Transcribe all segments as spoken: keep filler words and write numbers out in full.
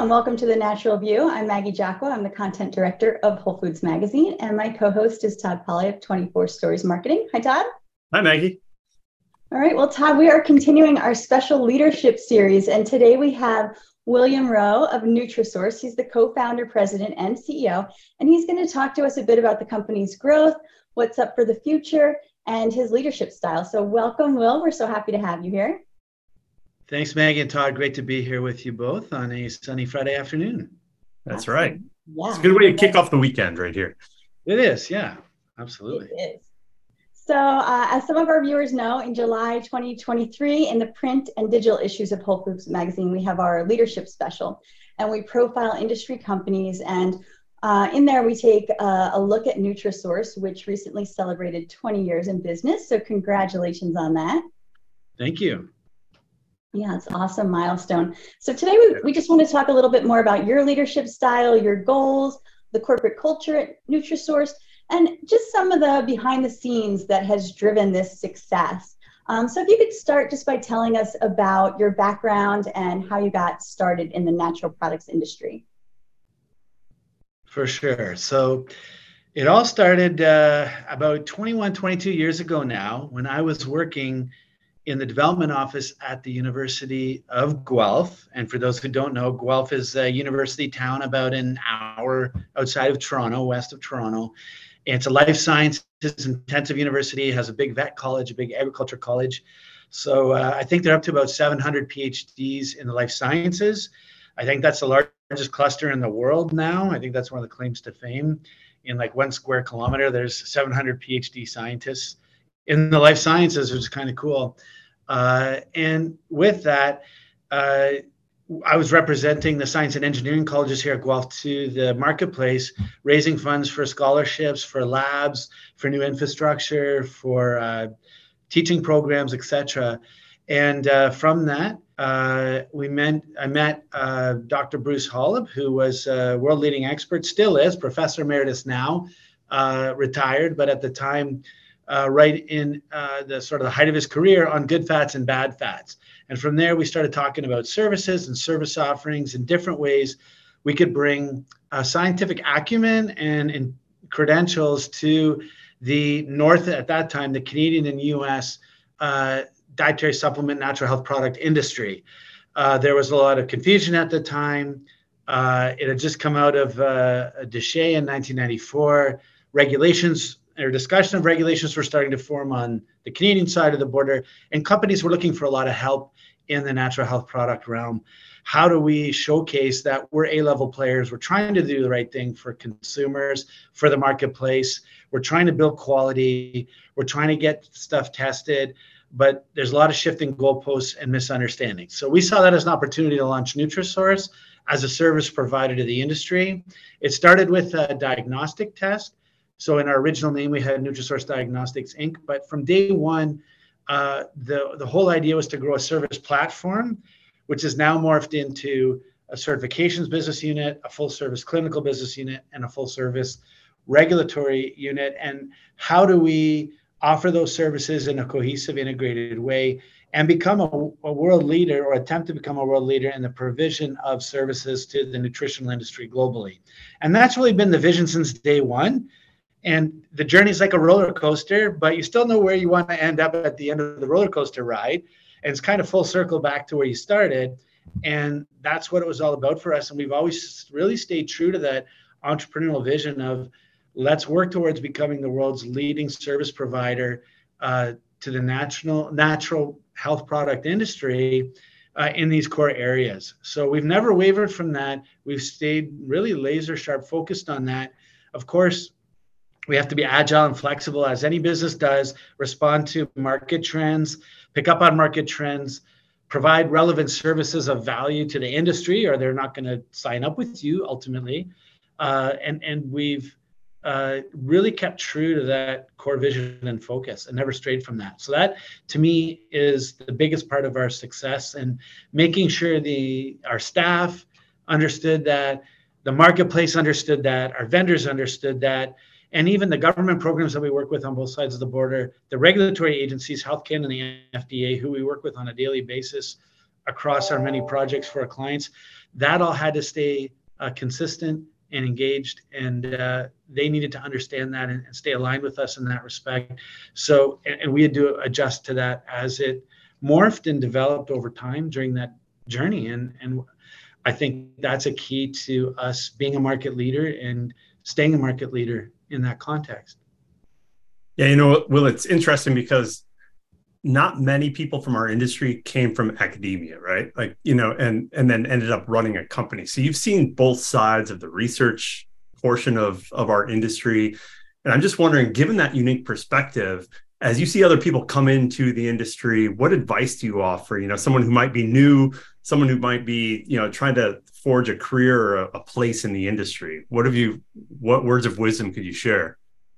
and welcome to The Natural View. I'm Maggie Jacqua. I'm the content director of Whole Foods Magazine, and my co-host is Todd Polly of twenty-four Stories Marketing. Hi, Todd. Hi, Maggie. All right. Well, Todd, we are continuing our special leadership series, and today we have William Rowe of Nutrisource. He's the co-founder, president, and C E O, and he's going to talk to us a bit about the company's growth, what's up for the future, and his leadership style. So welcome, Will. We're so happy to have you here. Thanks, Maggie and Todd. Great to be here with you both on a sunny Friday afternoon. That's Awesome. right. Yeah. It's a good way to kick off the weekend right here. It is, yeah, absolutely. It is. So uh, as some of our viewers know, in July twenty twenty-three, in the print and digital issues of Whole Foods Magazine, we have our leadership special, and we profile industry companies. And uh, in there, we take uh, a look at Nutrisource, which recently celebrated twenty years in business. So congratulations on that. Thank you. Yeah, it's an awesome milestone. So today we, we just want to talk a little bit more about your leadership style, your goals, the corporate culture at Nutrisource, and just some of the behind the scenes that has driven this success. Um, so if you could start just by telling us about your background and how you got started in the natural products industry. For sure. So it all started uh, about twenty-one, twenty-two years ago now, when I was working in the development office at the University of Guelph. And for those who don't know, Guelph is a university town about an hour outside of Toronto, west of Toronto. It's a life sciences intensive university, has a big vet college, a big agriculture college. So uh, I think they're up to about seven hundred PhDs in the life sciences. I think that's the largest cluster in the world now. I think that's one of the claims to fame. In like one square kilometer, there's seven hundred PhD scientists in the life sciences, which is kind of cool. Uh, and with that, uh, I was representing the science and engineering colleges here at Guelph to the marketplace, raising funds for scholarships, for labs, for new infrastructure, for uh, teaching programs, et cetera. And uh, from that, uh, we met, I met uh, Doctor Bruce Holub, who was a world-leading expert, still is, Professor Emeritus now, uh, retired, but at the time, Uh, right in uh, the sort of the height of his career on good fats and bad fats. And from there, we started talking about services and service offerings and different ways we could bring uh, scientific acumen and, and credentials to the North, at that time, the Canadian and U S uh, dietary supplement, natural health product industry. Uh, there was a lot of confusion at the time. Uh, it had just come out of uh, DSHEA in nineteen ninety-four. Regulations or discussion of regulations were starting to form on the Canadian side of the border, and companies were looking for a lot of help in the natural health product realm. How do we showcase that we're A-level players? We're trying to do the right thing for consumers, for the marketplace. We're trying to build quality. We're trying to get stuff tested, but there's a lot of shifting goalposts and misunderstandings. So we saw that as an opportunity to launch Nutrisource as a service provider to the industry. It started with a diagnostic test. So in our original name, we had Nutrisource Diagnostics, Incorporated. But from day one, uh, the, the whole idea was to grow a service platform, which is now morphed into a certifications business unit, a full service clinical business unit, and a full service regulatory unit. And how do we offer those services in a cohesive, integrated way and become a, a world leader, or attempt to become a world leader in the provision of services to the nutritional industry globally? And that's really been the vision since day one. And the journey is like a roller coaster, but you still know where you want to end up at the end of the roller coaster ride. And it's kind of full circle back to where you started. And that's what it was all about for us. And we've always really stayed true to that entrepreneurial vision of let's work towards becoming the world's leading service provider uh, to the natural, natural health product industry uh, in these core areas. So we've never wavered from that. We've stayed really laser sharp focused on that. Of course, we have to be agile and flexible, as any business does, respond to market trends, pick up on market trends, provide relevant services of value to the industry, or they're not going to sign up with you ultimately. Uh, and, and we've uh, really kept true to that core vision and focus and never strayed from that. So that, to me, is the biggest part of our success, and making sure the our staff understood that, the marketplace understood that, our vendors understood that, and even the government programs that we work with on both sides of the border, the regulatory agencies, Health Canada and the F D A, who we work with on a daily basis, across our many projects for our clients. That all had to stay uh, consistent and engaged, and uh, they needed to understand that and, and stay aligned with us in that respect. So, and, and we had to adjust to that as it morphed and developed over time during that journey. And, and I think that's a key to us being a market leader and staying a market leader in that context. Yeah, you know, Will, it's interesting because not many people from our industry came from academia, right? Like, you know, and and then ended up running a company. So you've seen both sides of the research portion of, of our industry. And I'm just wondering, given that unique perspective, as you see other people come into the industry, what advice do you offer? You know, someone who might be new, someone who might be, you know, trying to forge a career or a, a place in the industry. What have you, what words of wisdom could you share?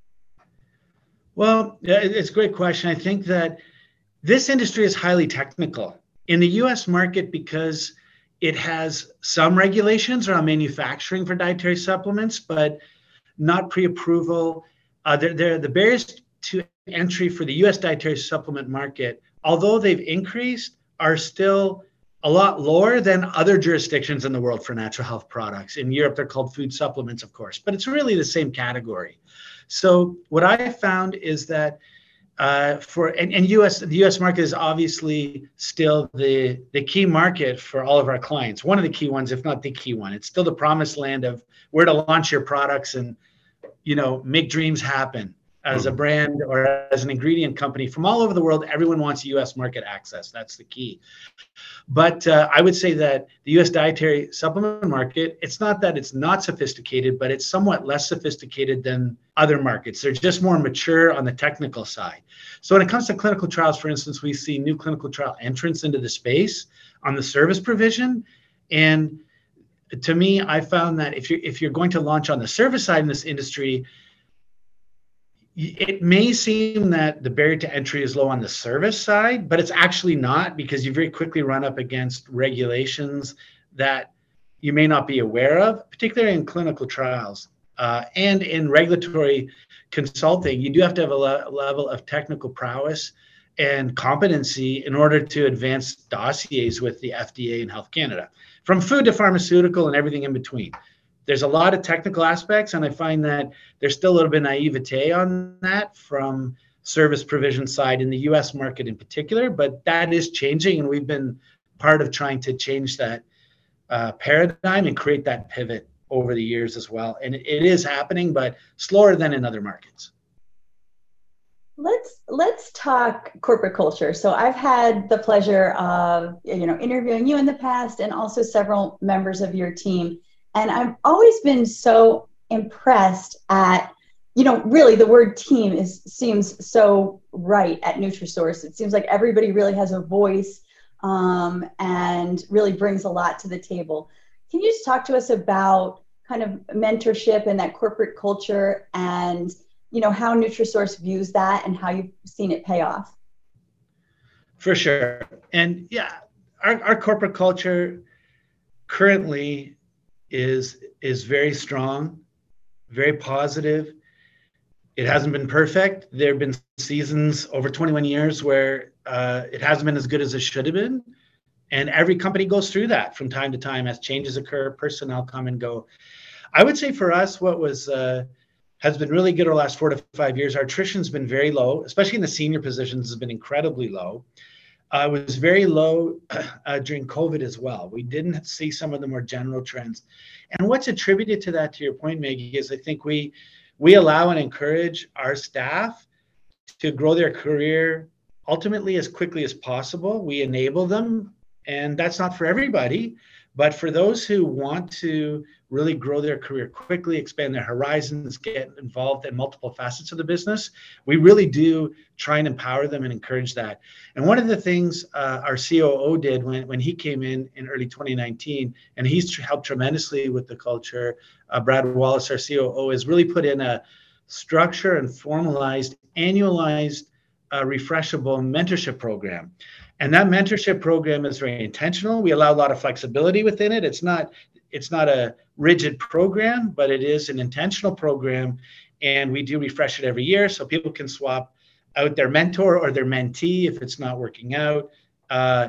Well, yeah, it's a great question. I think that this industry is highly technical. In the U S market, because it has some regulations around manufacturing for dietary supplements, but not pre-approval. Uh, they're, they're, the barriers to entry for the U S dietary supplement market, although they've increased, are still a lot lower than other jurisdictions in the world for natural health products. In Europe, they're called food supplements, of course, but it's really the same category. So what I found is that uh, for and, and U S the U S market is obviously still the the key market for all of our clients. One of the key ones, if not the key one. It's still the promised land of where to launch your products and, you know, make dreams happen. As a brand or as an ingredient company from all over the world, everyone wants U S market access. That's the key. But uh, I would say that the U S dietary supplement market, it's not that it's not sophisticated, but it's somewhat less sophisticated than other markets. They're just more mature on the technical side. So when it comes to clinical trials, for instance, we see new clinical trial entrants into the space on the service provision. And to me, I found that if you're, if you're going to launch on the service side in this industry, it may seem that the barrier to entry is low on the service side, but it's actually not, because you very quickly run up against regulations that you may not be aware of, particularly in clinical trials. Uh, and in regulatory consulting, you do have to have a le- level of technical prowess and competency in order to advance dossiers with the F D A and Health Canada, from food to pharmaceutical and everything in between. There's a lot of technical aspects, and I find that there's still a little bit of naivete on that from service provision side in the U S market in particular, but that is changing, and we've been part of trying to change that uh, paradigm and create that pivot over the years as well. And it, it is happening, but slower than in other markets. Let's let's talk corporate culture. So I've had the pleasure of, you know, interviewing you in the past and also several members of your team. And I've always been so impressed at, you know, really the word team is seems so right at Nutrisource. It seems like everybody really has a voice um, and really brings a lot to the table. Can you just talk to us about kind of mentorship and that corporate culture and, you know, how Nutrisource views that and how you've seen it pay off? For sure. And yeah, our, our corporate culture currently is is very strong, very positive. It hasn't been perfect. There have been seasons over twenty-one years where uh, it hasn't been as good as it should have been. And every company goes through that from time to time as changes occur, personnel come and go. I would say for us, what was uh, has been really good over the last four to five years, our attrition's been very low, especially in the senior positions has been incredibly low. Uh, it was very low uh, during COVID as well. We didn't see some of the more general trends. And what's attributed to that, to your point, Maggie, is I think we we allow and encourage our staff to grow their career ultimately as quickly as possible. We enable them, and that's not for everybody, but for those who want to really grow their career quickly, expand their horizons, get involved in multiple facets of the business, we really do try and empower them and encourage that. And one of the things uh, our C O O did when, when he came in in early twenty nineteen, and he's helped tremendously with the culture, uh, Brad Wallace, our C O O, has really put in a structure and formalized, annualized, uh, refreshable mentorship program. And that mentorship program is very intentional. We allow a lot of flexibility within it. It's not it's not a rigid program, but it is an intentional program. And we do refresh it every year so people can swap out their mentor or their mentee if it's not working out. Uh,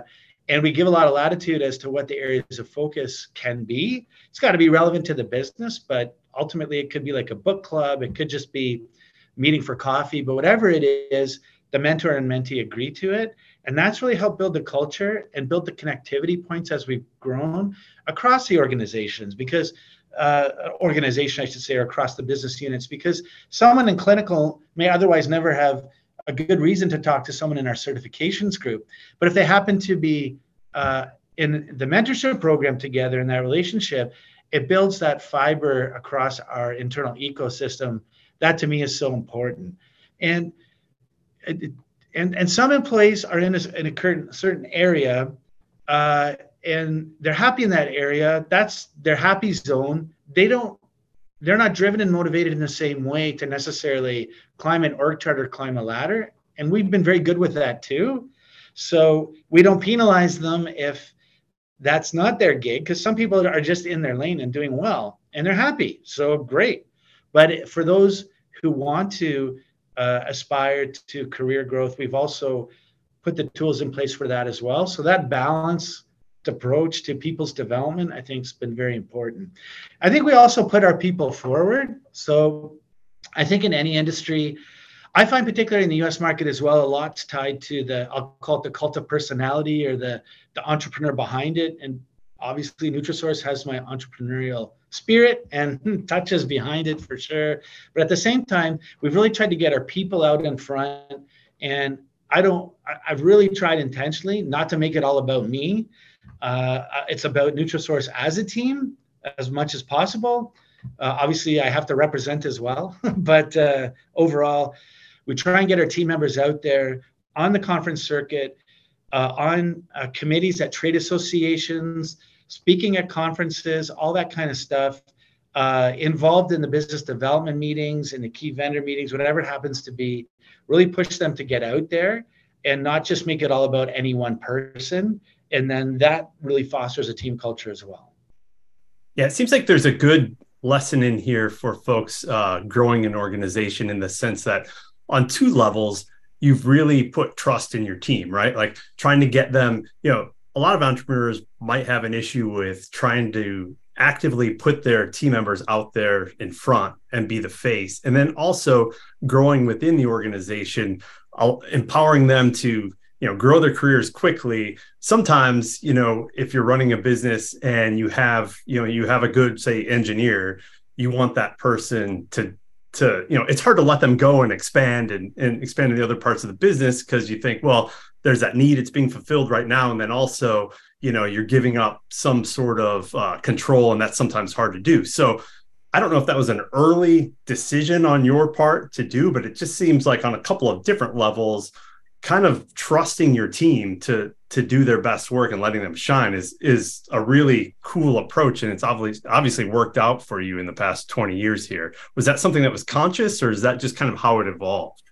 and we give a lot of latitude as to what the areas of focus can be. It's got to be relevant to the business, but ultimately it could be like a book club. It could just be meeting for coffee, but whatever it is, the mentor and mentee agree to it. And that's really helped build the culture and build the connectivity points as we've grown across the organizations, because uh, organization, I should say, or across the business units, because someone in clinical may otherwise never have a good reason to talk to someone in our certifications group. But if they happen to be uh, in the mentorship program together in that relationship, it builds that fiber across our internal ecosystem. That to me is so important. And and and some employees are in a, in a current, certain area, uh, and they're happy in that area. That's their happy zone. They don't, they're not driven and motivated in the same way to necessarily climb an org chart or climb a ladder. And we've been very good with that too. So we don't penalize them if that's not their gig, because some people are just in their lane and doing well and they're happy. So great. But for those who want to uh, aspire to career growth, we've also put the tools in place for that as well. So that balanced approach to people's development, I think, has been very important. I think we also put our people forward. So I think in any industry, I find particularly in the U S market as well, a lot's tied to the, I'll call it the cult of personality, or the, the entrepreneur behind it. And obviously Nutrisource has my entrepreneurial spirit and touches behind it for sure. But at the same time, we've really tried to get our people out in front. And I don't, I've really tried intentionally not to make it all about me. Uh, it's about Nutrisource as a team as much as possible. Uh, obviously, I have to represent as well. But uh, overall, we try and get our team members out there on the conference circuit, uh, on uh, committees at trade associations, speaking at conferences, all that kind of stuff, uh, involved in the business development meetings, in the key vendor meetings, whatever it happens to be, really push them to get out there and not just make it all about any one person. And then that really fosters a team culture as well. Yeah, it seems like there's a good lesson in here for folks uh, growing an organization, in the sense that on two levels, you've really put trust in your team, right? Like trying to get them, you know, a lot of entrepreneurs might have an issue with trying to actively put their team members out there in front and be the face. And then also growing within the organization, empowering them to, you know, grow their careers quickly. Sometimes, you know, if you're running a business and you have, you know, you have a good, say, engineer, you want that person to, to, you know, it's hard to let them go and expand and, and expand in the other parts of the business, because you think, well, there's that need, it's being fulfilled right now. And then also, you know, you're giving up some sort of uh, control, and that's sometimes hard to do. So I don't know if that was an early decision on your part to do, but it just seems like on a couple of different levels, kind of trusting your team to to do their best work and letting them shine is is a really cool approach. And it's obviously obviously worked out for you in the past twenty years here. Was that something that was conscious, or is that just kind of how it evolved?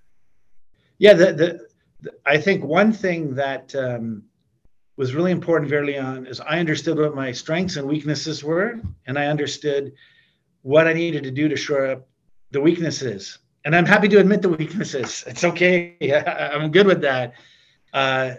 Yeah, the, the, the I think one thing that um, was really important early on is I understood what my strengths and weaknesses were, and I understood what I needed to do to shore up the weaknesses. And I'm happy to admit the weaknesses. It's okay. I'm good with that. Uh,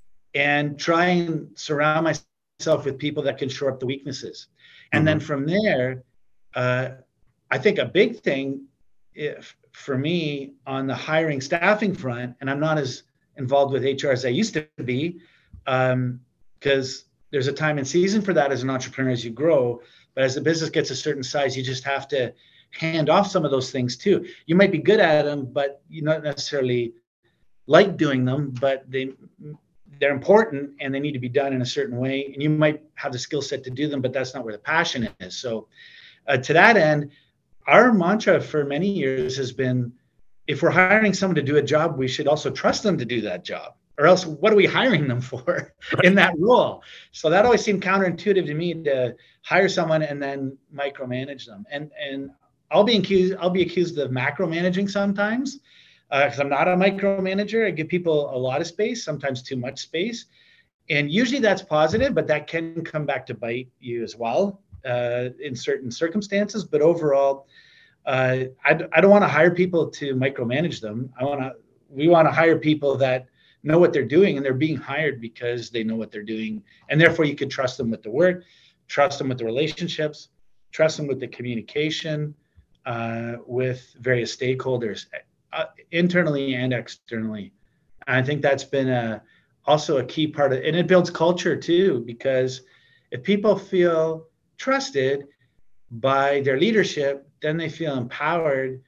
and try and surround myself with people that can shore up the weaknesses. And mm-hmm. then from there, uh, I think a big thing if, for me on the hiring staffing front, and I'm not as involved with H R as I used to be, um, because there's a time and season for that as an entrepreneur as you grow. But as the business gets a certain size, you just have to hand off some of those things too. You might be good at them, but you not necessarily like doing them, but they, they're important and they need to be done in a certain way. And you might have the skill set to do them, but that's not where the passion is. So uh, to that end, our mantra for many years has been, if we're hiring someone to do a job, we should also trust them to do that job. Or else what are we hiring them for in that role? So that always seemed counterintuitive to me, to hire someone and then micromanage them. And and I'll be accused, I'll be accused of macromanaging sometimes, because uh, I'm not a micromanager. I give people a lot of space, sometimes too much space. And usually that's positive, but that can come back to bite you as well uh, in certain circumstances. But overall, uh, I, I don't want to hire people to micromanage them. I want to, we want to hire people that know what they're doing, and they're being hired because they know what they're doing. And therefore you can trust them with the work, trust them with the relationships, trust them with the communication uh, with various stakeholders, uh, internally and externally. And I think that's been a, also a key part of it. And it builds culture too, because if people feel trusted by their leadership, then they feel empowered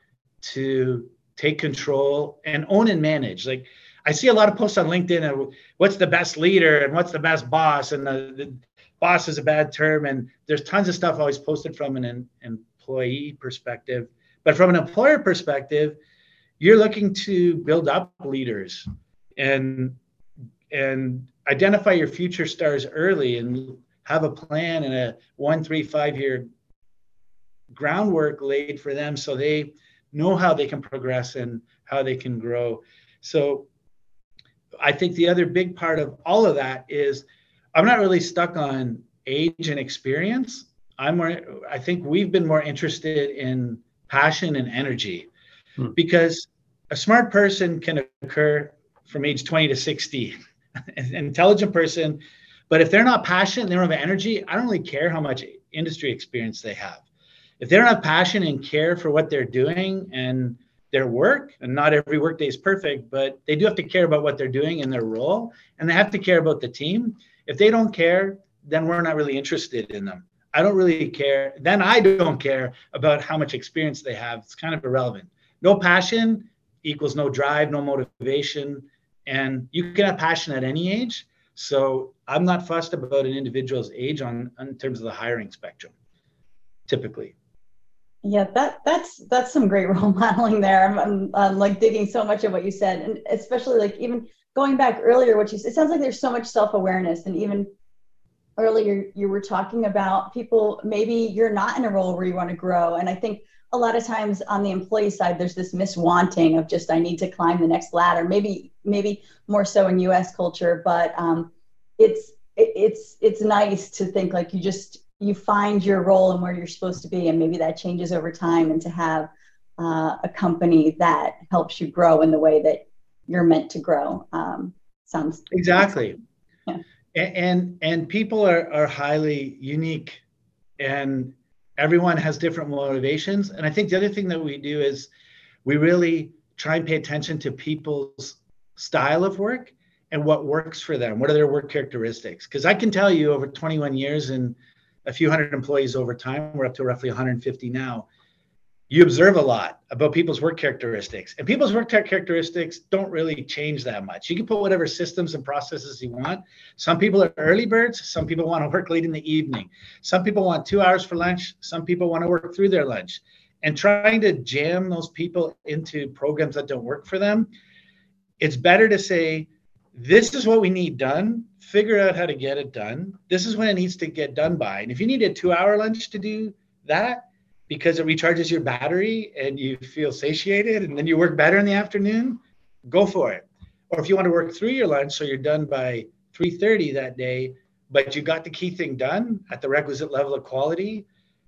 to take control and own and manage. Like, I see a lot of posts on LinkedIn of what's the best leader and what's the best boss, and the, the boss is a bad term. And there's tons of stuff always posted from an, an employee perspective. But from an employer perspective, you're looking to build up leaders and and identify your future stars early and have a plan and a one, three, five year groundwork laid for them so they know how they can progress and how they can grow. So I think the other big part of all of that is I'm not really stuck on age and experience. I'm more, I think we've been more interested in passion and energy, hmm. because a smart person can occur from age twenty to sixty, an intelligent person, but if they're not passionate, they don't have energy, I don't really care how much industry experience they have. If they don't have passion and care for what they're doing and their work, and not every workday is perfect, but they do have to care about what they're doing in their role, and they have to care about the team. If they don't care, then we're not really interested in them. I don't really care. Then I don't care about how much experience they have. It's kind of irrelevant. No passion equals no drive, no motivation. And you can have passion at any age. So I'm not fussed about an individual's age on in terms of the hiring spectrum, typically. Yeah, that that's that's some great role modeling there. I'm, I'm, I'm like digging so much of what you said, and especially like even going back earlier, what you said, it sounds like there's so much self-awareness. And even earlier you were talking about people, maybe you're not in a role where you want to grow. And I think a lot of times on the employee side, there's this miswanting of just, I need to climb the next ladder, maybe, maybe more so in U S culture, but um, it's, it, it's, it's nice to think like you just, you find your role and where you're supposed to be. And maybe that changes over time, and to have uh, a company that helps you grow in the way that you're meant to grow. Um, sounds exactly. Yeah. And, and people are, are highly unique, and everyone has different motivations. And I think the other thing that we do is we really try and pay attention to people's style of work and what works for them. What are their work characteristics? Because I can tell you over twenty-one years and a few hundred employees over time, we're up to roughly one hundred fifty now. You observe a lot about people's work characteristics, and people's work characteristics don't really change that much. You can put whatever systems and processes you want. Some people are early birds. Some people want to work late in the evening. Some people want two hours for lunch. Some people want to work through their lunch. And trying to jam those people into programs that don't work for them, it's better to say, this is what we need done. Figure out how to get it done. This is when it needs to get done by. And if you need a two-hour lunch to do that, because it recharges your battery and you feel satiated and then you work better in the afternoon, go for it. Or if you want to work through your lunch so you're done by three thirty that day, but you got the key thing done at the requisite level of quality,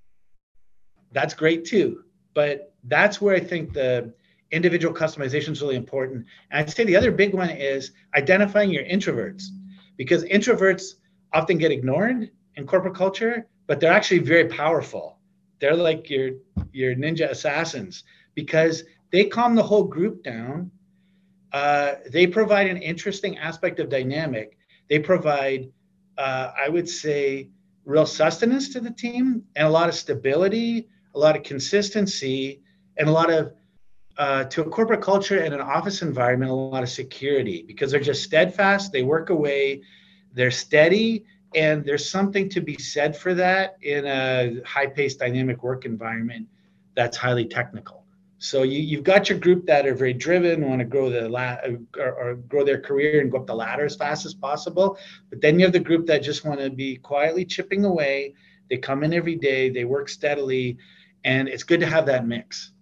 that's great too. But that's where I think the individual customization is really important. And I'd say the other big one is identifying your introverts, because introverts often get ignored in corporate culture, but they're actually very powerful. They're like your, your ninja assassins, because they calm the whole group down. Uh, they provide an interesting aspect of dynamic. They provide, uh, I would say, real sustenance to the team, and a lot of stability, a lot of consistency, and a lot of, uh, to a corporate culture and an office environment, a lot of security, because they're just steadfast. They work away. They're steady. And there's something to be said for that in a high-paced, dynamic work environment that's highly technical. So you, you've got your group that are very driven, want to grow the la- or, or grow their career and go up the ladder as fast as possible. But then you have the group that just want to be quietly chipping away. They come in every day, they work steadily, and it's good to have that mix.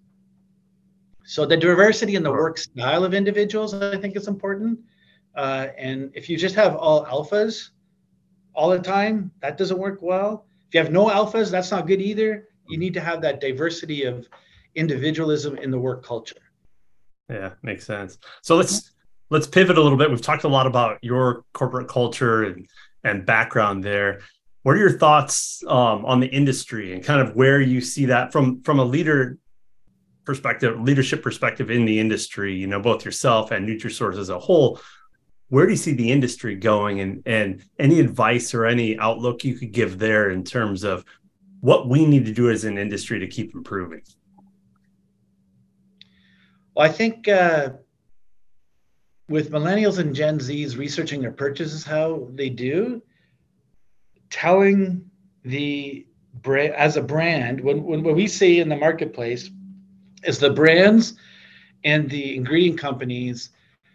So the diversity in the work style of individuals, I think, is important. Uh, and if you just have all alphas all the time, that doesn't work well. If you have no alphas, that's not good either. You need to have that diversity of individualism in the work culture. Yeah, makes sense. So let's let's pivot a little bit. We've talked a lot about your corporate culture and, and background there. What are your thoughts um, on the industry and kind of where you see that from, from a leader perspective, leadership perspective in the industry, you know, both yourself and Nutrisource as a whole? Where do you see the industry going, and, and any advice or any outlook you could give there in terms of what we need to do as an industry to keep improving? Well, I think uh, with millennials and Gen Zs researching their purchases how they do, telling the brand as a brand, when, when what we see in the marketplace is the brands and the ingredient companies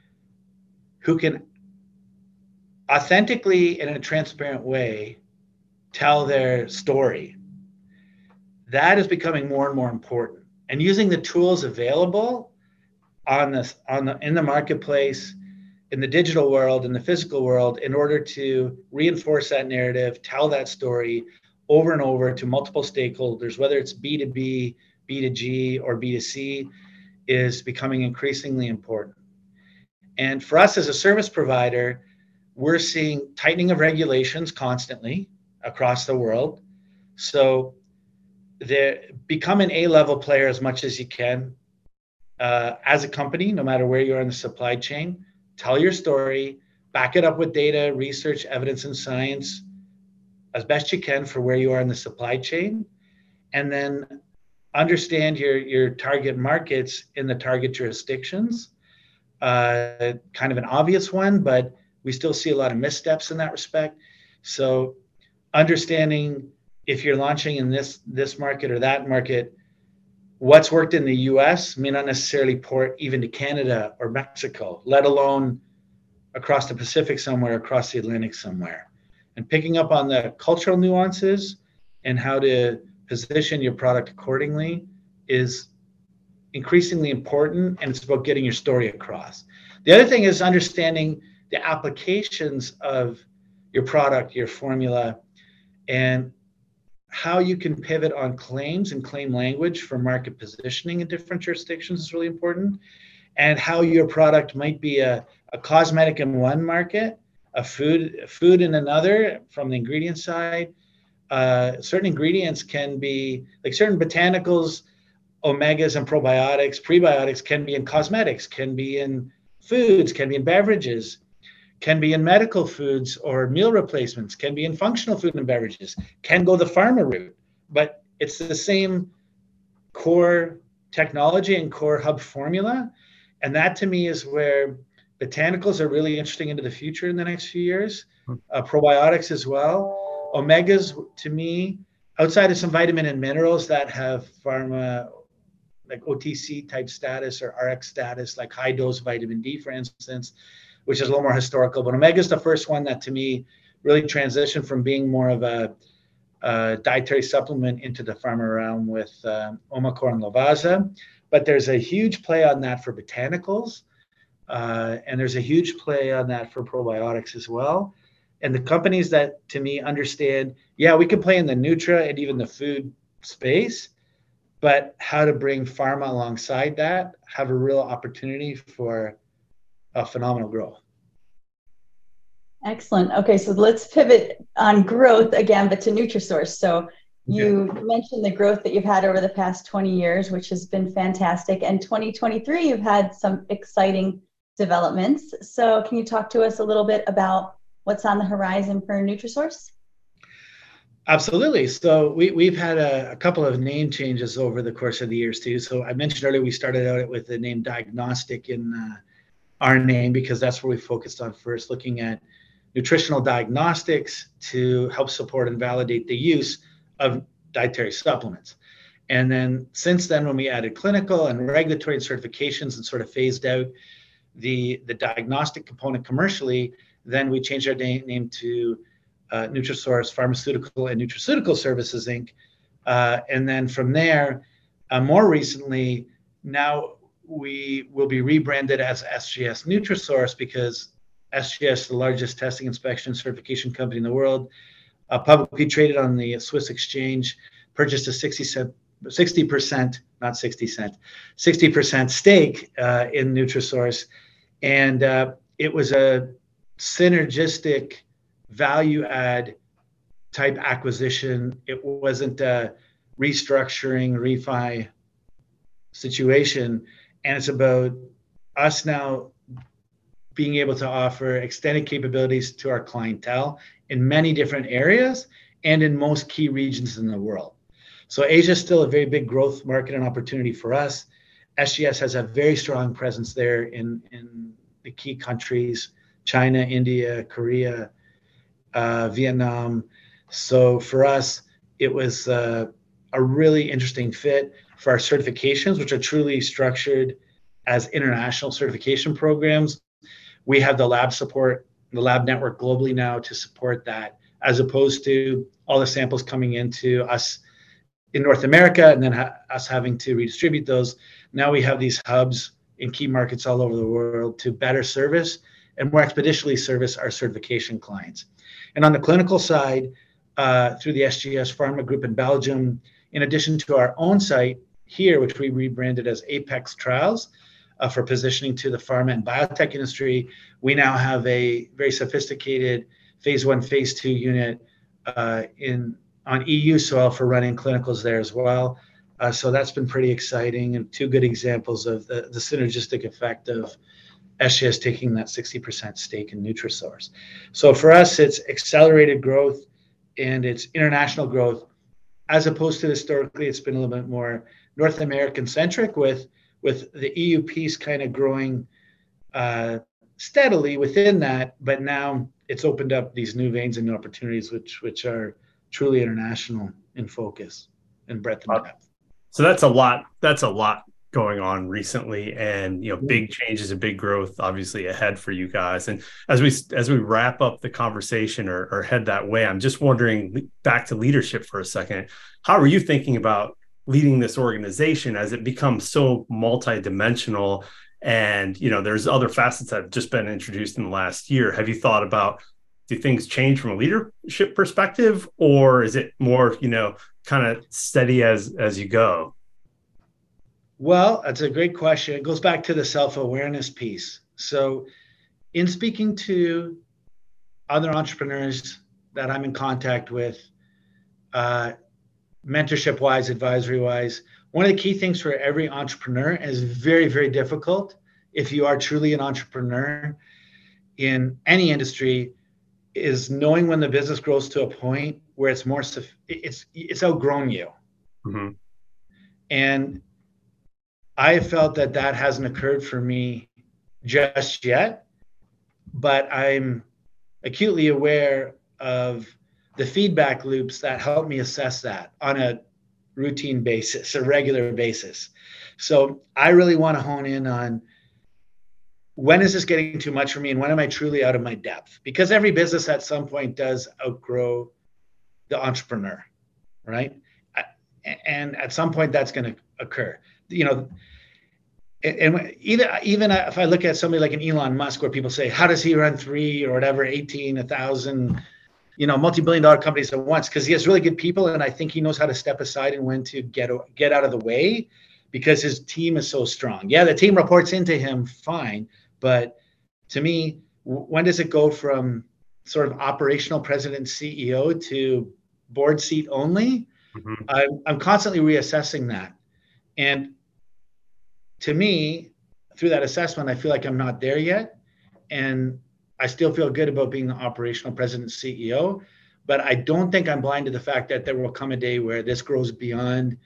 who can authentically, in a transparent way, tell their story. That is becoming more and more important. And using the tools available on this, on the, in the marketplace, in the digital world, in the physical world, in order to reinforce that narrative, tell that story over and over to multiple stakeholders, whether it's B two B, B two G, or B two C, is becoming increasingly important. And for us as a service provider, we're seeing tightening of regulations constantly across the world. So become an A-level player as much as you can uh, as a company, no matter where you are in the supply chain. Tell your story, back it up with data, research, evidence, and science as best you can for where you are in the supply chain. And then understand your, your target markets in the target jurisdictions. Uh, kind of an obvious one, but we still see a lot of missteps in that respect. So understanding if you're launching in this, this market or that market, what's worked in the U S may not necessarily port even to Canada or Mexico, let alone across the Pacific somewhere, across the Atlantic somewhere. And picking up on the cultural nuances and how to position your product accordingly is increasingly important, and it's about getting your story across. The other thing is understanding the applications of your product, your formula, and how you can pivot on claims and claim language for market positioning in different jurisdictions is really important, and how your product might be a, a cosmetic in one market, a food, food in another from the ingredient side. Uh, certain ingredients can be, like certain botanicals, omegas and probiotics, prebiotics can be in cosmetics, can be in foods, can be in beverages, can be in medical foods or meal replacements, can be in functional food and beverages, can go the pharma route. But it's the same core technology and core hub formula. And that to me is where botanicals are really interesting into the future in the next few years, uh, probiotics as well. Omegas, to me, outside of some vitamin and minerals that have pharma, like O T C type status or R X status, like high dose vitamin D, for instance, which is a little more historical. But omega is the first one that to me really transitioned from being more of a, a dietary supplement into the pharma realm with uh, Omacor and Lovaza. But there's a huge play on that for botanicals. Uh, and there's a huge play on that for probiotics as well. And the companies that to me understand, yeah, we can play in the Nutra and even the food space, but how to bring pharma alongside that have a real opportunity for a phenomenal growth. Excellent. Okay, so let's pivot on growth again, but to Nutrisource. So you yeah. mentioned the growth that you've had over the past twenty years, which has been fantastic. And twenty twenty-three, you've had some exciting developments. So can you talk to us a little bit about what's on the horizon for Nutrisource? Absolutely. So we, we've had a, a couple of name changes over the course of the years too. So I mentioned earlier, we started out with the name Diagnostic in uh, our name because that's where we focused on first, looking at nutritional diagnostics to help support and validate the use of dietary supplements. And then since then, when we added clinical and regulatory and certifications and sort of phased out the, the diagnostic component commercially, then we changed our name, name to uh, Nutrisource Pharmaceutical and Nutraceutical Services, Incorporated. Uh, and then from there, uh, more recently, now we will be rebranded as S G S Nutrisource because S G S, the largest testing, inspection, and certification company in the world, uh, publicly traded on the Swiss exchange, purchased a sixty percent, not sixty cent, sixty percent stake uh, in Nutrisource And uh, it was a synergistic value add type acquisition. It wasn't a restructuring, refi situation. And it's about us now being able to offer extended capabilities to our clientele in many different areas and in most key regions in the world. So Asia is still a very big growth market and opportunity for us. S G S has a very strong presence there in, in the key countries, China, India, Korea, uh, Vietnam. So for us, it was uh, a really interesting fit for our certifications, which are truly structured as international certification programs. We have the lab support, the lab network globally now to support that, as opposed to all the samples coming into us in North America and then ha- us having to redistribute those. Now we have these hubs in key markets all over the world to better service and more expeditiously service our certification clients. And on the clinical side, uh, through the S G S Pharma Group in Belgium, in addition to our own site here, which we rebranded as Apex Trials, Uh, for positioning to the pharma and biotech industry, we now have a very sophisticated phase one, phase two unit uh, in on E U soil for running clinicals there as well. Uh, so that's been pretty exciting, and two good examples of the, the synergistic effect of S G S taking that sixty percent stake in Nutrisource. So for us, it's accelerated growth and it's international growth, as opposed to historically, it's been a little bit more North American centric with with the E U piece kind of growing uh, steadily within that, but now it's opened up these new veins and new opportunities, which which are truly international in focus and breadth and depth. So that's a lot. That's a lot going on recently, and you know, big changes and big growth, obviously ahead for you guys. And as we as we wrap up the conversation or, or head that way, I'm just wondering, back to leadership for a second. How are you thinking about leading this organization as it becomes so multidimensional, and you know, there's other facets that have just been introduced in the last year? Have you thought about, do things change from a leadership perspective, or is it more, you know, kind of steady as as you go? Well, that's a great question. It goes back to the self-awareness piece. So in speaking to other entrepreneurs that I'm in contact with, uh, mentorship wise, advisory wise, one of the key things for every entrepreneur is very, very difficult. If you are truly an entrepreneur in any industry, is knowing when the business grows to a point where it's more, it's, it's outgrown you. Mm-hmm. And I felt that that hasn't occurred for me just yet, but I'm acutely aware of the feedback loops that help me assess that on a routine basis, a regular basis. So I really want to hone in on, when is this getting too much for me, and when am I truly out of my depth? Because every business at some point does outgrow the entrepreneur, right? And at some point that's going to occur. You know, and even even if I look at somebody like an Elon Musk, where people say, how does he run three or whatever, eighteen, a thousand, you know, multi-billion dollar companies at once? Because he has really good people, and I think he knows how to step aside and when to get get out of the way, because his team is so strong. Yeah, the team reports into him, fine, but to me, when does it go from sort of operational president, C E O to board seat only? Mm-hmm. I'm, I'm constantly reassessing that, and to me, through that assessment, I feel like I'm not there yet, and I still feel good about being the operational president, C E O, but I don't think I'm blind to the fact that there will come a day where this grows beyond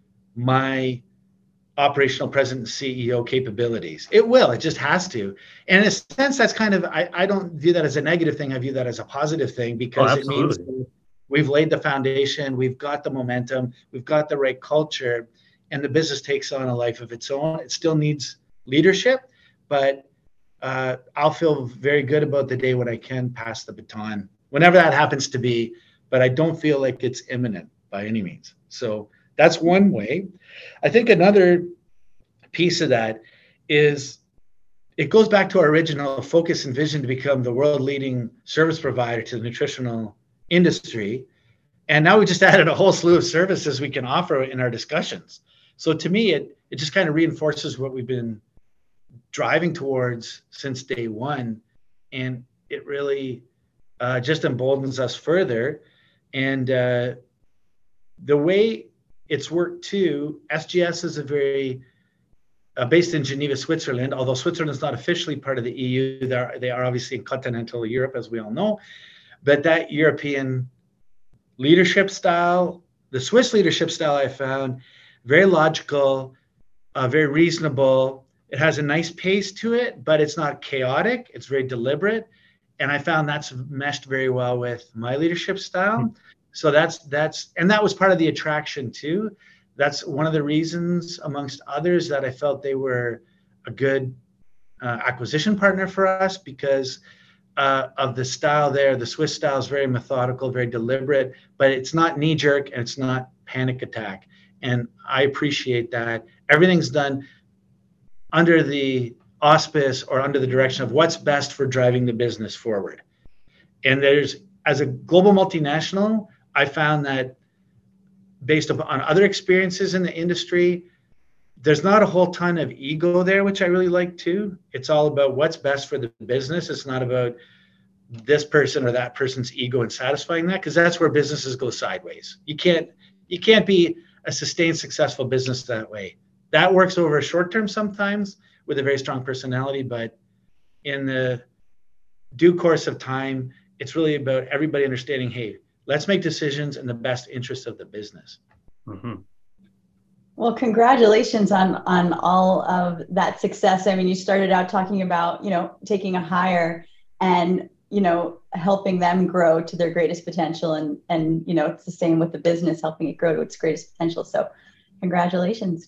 my operational president, C E O capabilities. It will, it just has to. And in a sense, that's kind of, I, I don't view that as a negative thing. I view that as a positive thing, because oh, it means we've laid the foundation, we've got the momentum, we've got the right culture, and the business takes on a life of its own. It still needs leadership, but uh, I'll feel very good about the day when I can pass the baton, whenever that happens to be, but I don't feel like it's imminent by any means. So that's one way. I think another piece of that is, it goes back to our original focus and vision to become the world leading service provider to the nutritional industry. And now we just added a whole slew of services we can offer in our discussions. So to me, it, it just kind of reinforces what we've been driving towards since day one. And it really uh, just emboldens us further. And uh, the way it's worked too, S G S is a very, uh, based in Geneva, Switzerland, although Switzerland is not officially part of the E U, they are, they are obviously in continental Europe, as we all know. But that European leadership style, the Swiss leadership style, I found very logical, uh, very reasonable. It has a nice pace to it, but it's not chaotic. It's very deliberate. And I found that's meshed very well with my leadership style. Mm-hmm. So that's, that's, and that was part of the attraction too. That's one of the reasons, amongst others, that I felt they were a good uh, acquisition partner for us, because uh, of the style there. The Swiss style is very methodical, very deliberate, but it's not knee jerk and it's not panic attack. And I appreciate that. Everything's done under the auspice or under the direction of what's best for driving the business forward. And there's, as a global multinational, I found that based upon other experiences in the industry, there's not a whole ton of ego there, which I really like too. It's all about what's best for the business. It's not about this person or that person's ego and satisfying that, because that's where businesses go sideways. You can't, you can't be a sustained, successful business that way. That works over a short term sometimes with a very strong personality, but in the due course of time, it's really about everybody understanding, hey, let's make decisions in the best interest of the business. Mm-hmm. Well, congratulations on on all of that success. I mean, you started out talking about, you know, taking a hire and, you know, helping them grow to their greatest potential. And, and, you know, it's the same with the business, helping it grow to its greatest potential. So congratulations.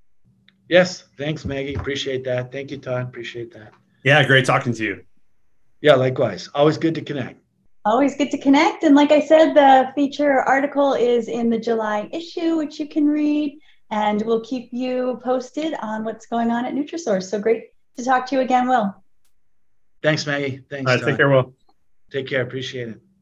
Yes. Thanks, Maggie. Appreciate that. Thank you, Todd. Appreciate that. Yeah. Great talking to you. Yeah, likewise. Always good to connect. Always good to connect. And like I said, the feature article is in the July issue, which you can read. And we'll keep you posted on what's going on at Nutrisource. So great to talk to you again, Will. Thanks, Maggie. Thanks, All right, Todd. take care, Will. Take care. Appreciate it.